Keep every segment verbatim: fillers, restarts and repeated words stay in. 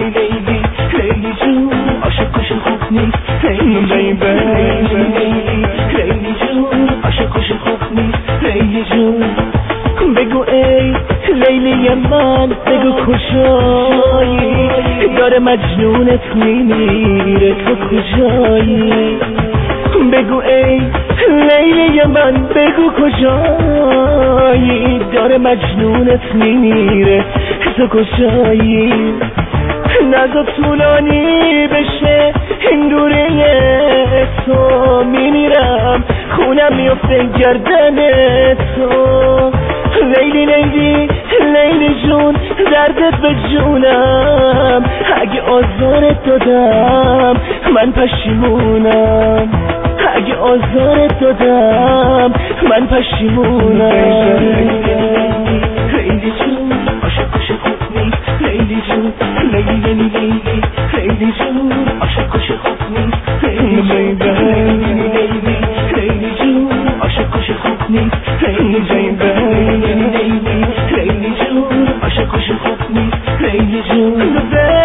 لیلی لیلی لیلی جون عاشق عاشق خوب نیست لیلی بیبی لیلی لیلی جون عاشق عاشق خوب نیست لیلی جون بگو ای لیلی من بگو کجایی داره مجنونت میمیره تو کجایی بگو ای لیلی من بگو کجایی داره مجنونت میمیره تو کجایی نزا طولانی بشه این دوره تو میمیرم خونم میفته گردن تو لیلی لیلی لیلی جون دردت به جونم اگه آزارت دادم من پشیمونم اگه آزارت دادم من پشیمونم لیلی جون عاشق عاشق خوب نیست لیلی جون لیلی لیلی لیلی لیلی جون عاشق عاشق خوب نیست لیلی لیلی لیلی لیلی جون عاشق عاشق خوب نیست لیلی لیلی لیلی لیلی جون عاشق عاشق خوب نیست لیلی جون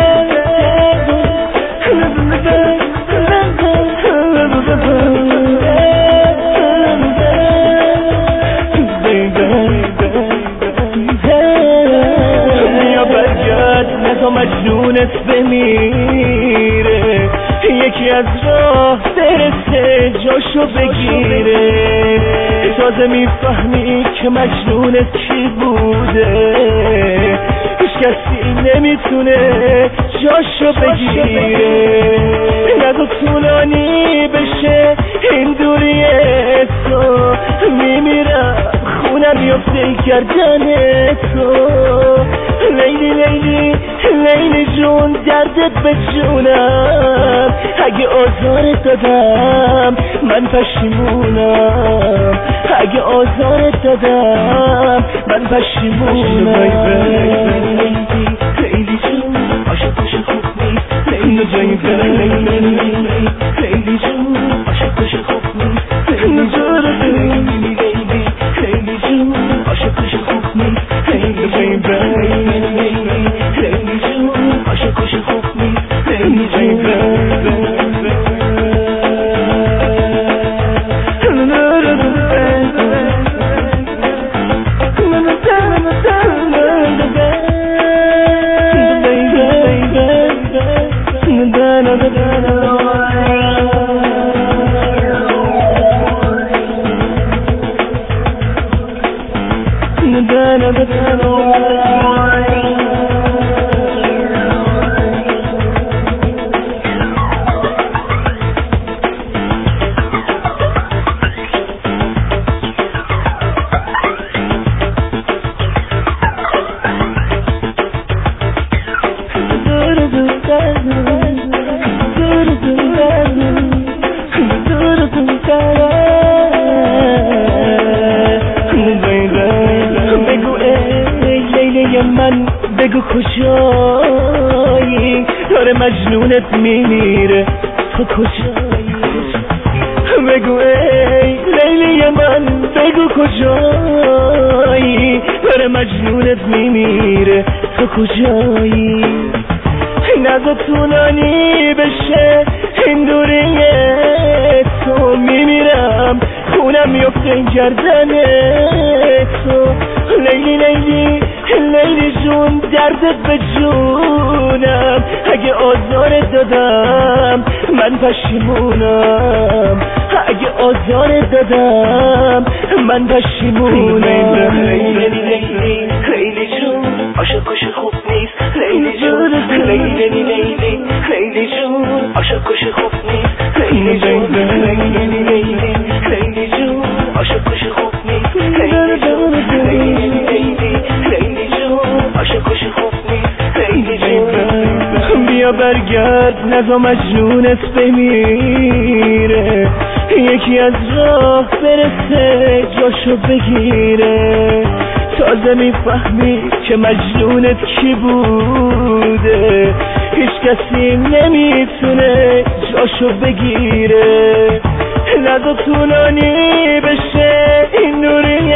مجنونت بمیره یکی از راه برسه جاشو بگیره تازه میفهمی که مجنونت کی بوده هیچ کسی نمیتونه جاشو بگیره نگو طولانی بشه این دوری تو میمیرم خونم میفته گردن تو لیلی لیلی لیلی جون دردت به جونم اگه آزارت دادم من پشیمونم اگه آزارت دادم من پشیمونم لیلی جون عاشق عاشق خوب نیست لیلی لیلی لیلی جون عاشق عاشق خوب نیست لیلی لیلی لیلی جون عاشق عاشق خوب نیست لیلی لیلی جون عاشق عاشق خوب نیست لیلی من بگو کجایی داره مجنونت میمیره تو کجایی بگو ای لیلی من بگو کجایی داره مجنونت میمیره تو کجایی نزا طولانی بشه این دوری تو میمیرم خونم میفته گردن تو لیلی لیلی لیلی جون دردت به جونم اگه آزارت دادم من پشیمونم اگه آزارت دادم من پشیمونم لیلی لیلی لیلی جون عاشق عاشق خوب نیست لیلی جون لیلی لیلی لیلی جون عاشق عاشق خوب نیست لیلی جون لیلی لیلی لیلی جون عاشق عاشق خوب نیست لیلی جون لیلی لیلی لیلی جون عاشق عاشق خوب نیست لیلی جون بیا برگرد نزا مجنونت بمیره یکی از راه برسه جاشو بگیره تازه میفهمی که مجنونت کی بوده هیچ کسی نمیتونه جاشو بگیره نزا طولانی بشه این نوری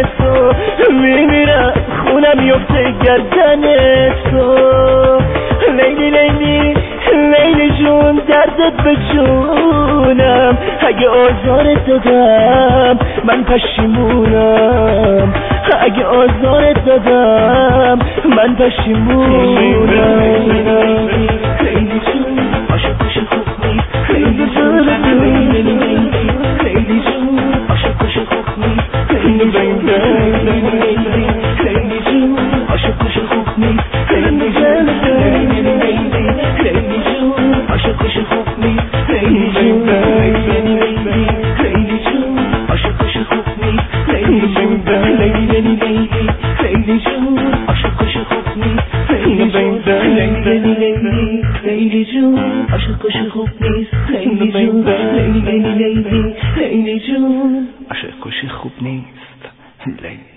تو میمیرم خونم میفته گردن تو دردت به جونم، اگه آزارت دادم من پشیمونم، اگه آزارت دادم من پشیمونم. خیلی جون عاشق عاشق خوب نیست، خیلی جون خیلی جون عاشق عاشق خوب نیست، خیلی جون خیلی جون عاشق عاشق خوب نیست، خیلی جون خیلی جون عاشق عاشق خوب نیست، خیلی جون خیلی جون عاشق عاشق خوب نیست، خیلی جون خیلی جون عاشق عاشق خوب نیست، خیلی جون خیلی جون عاشق عاشق خوب نیست، خیلی جون خیلی جون عاشق عاشق خوب نیست.